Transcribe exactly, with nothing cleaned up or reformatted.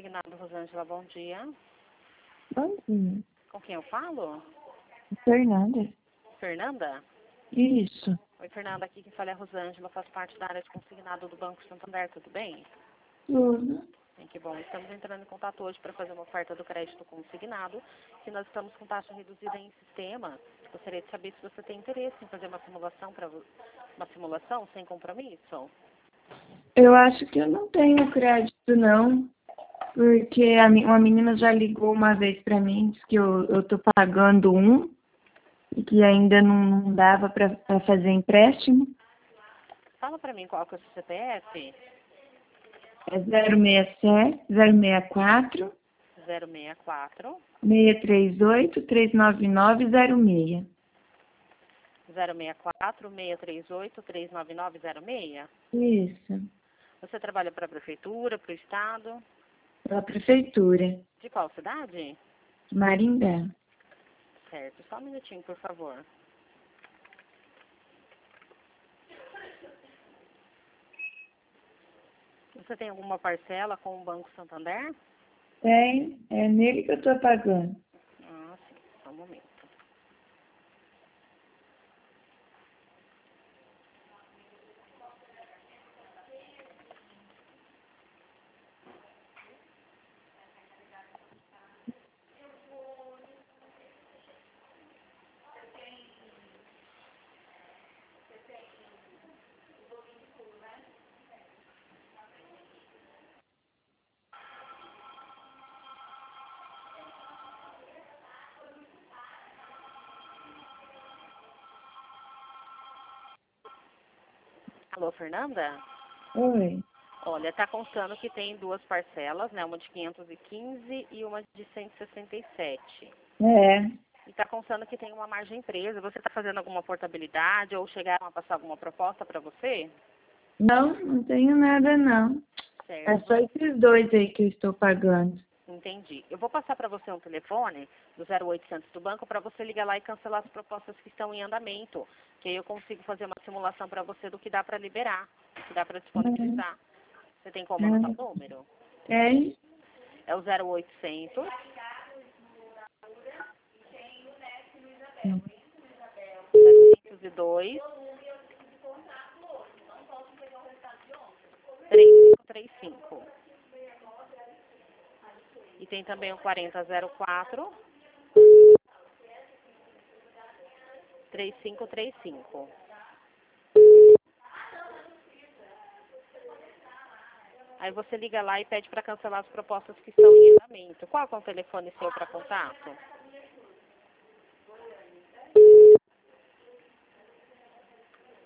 Consignado, Rosângela, bom dia. Bom dia. Com quem eu falo? Fernanda. Fernanda? Isso. Oi, Fernanda, aqui quem fala é a Rosângela, faço parte da área de consignado do Banco Santander, tudo bem? Tudo. Bem, que bom. Estamos entrando em contato hoje para fazer uma oferta do crédito consignado, que nós estamos com taxa reduzida em sistema. Gostaria de saber se você tem interesse em fazer uma simulação para uma simulação sem compromisso. Eu acho que eu não tenho crédito, não. Porque a, mi- uma menina já ligou uma vez pra mim, disse que eu, eu tô pagando um e que ainda não, não dava pra, pra fazer empréstimo. Fala para mim qual que é o seu C P F. É zero seis sete, zero seis quatro, zero seis quatro, seis três oito, três nove nove zero seis. zero seis quatro, seis três oito, três nove nove zero seis. Isso. Você trabalha para a prefeitura, para o estado? Pela prefeitura. De qual cidade? Maringá. Certo, só um minutinho, por favor. Você tem alguma parcela com o Banco Santander? Tem. É nele que eu tô pagando. Ah, sim, só um momento. Alô, Fernanda? Oi. Olha, está constando que tem duas parcelas, né? Uma de quinhentos e quinze e uma de cento e sessenta e sete. É. E está constando que tem uma margem presa. Você está fazendo alguma portabilidade ou chegaram a passar alguma proposta para você? Não, não tenho nada, não. É Certo, só esses dois aí que eu estou pagando. entendi. Eu vou passar para você um telefone do zero oitocentos do banco para você ligar lá e cancelar as propostas que estão em andamento. Que aí eu consigo fazer uma simulação para você do que dá para liberar, do que dá para disponibilizar. Você tem como anotar o número? Tem? É o zero oitocentos, setecentos e dois, três cinco três cinco. E tem também o quarenta zero quatro, três cinco três cinco. Aí você liga lá e pede para cancelar as propostas que estão em andamento. Qual é o telefone seu para contato?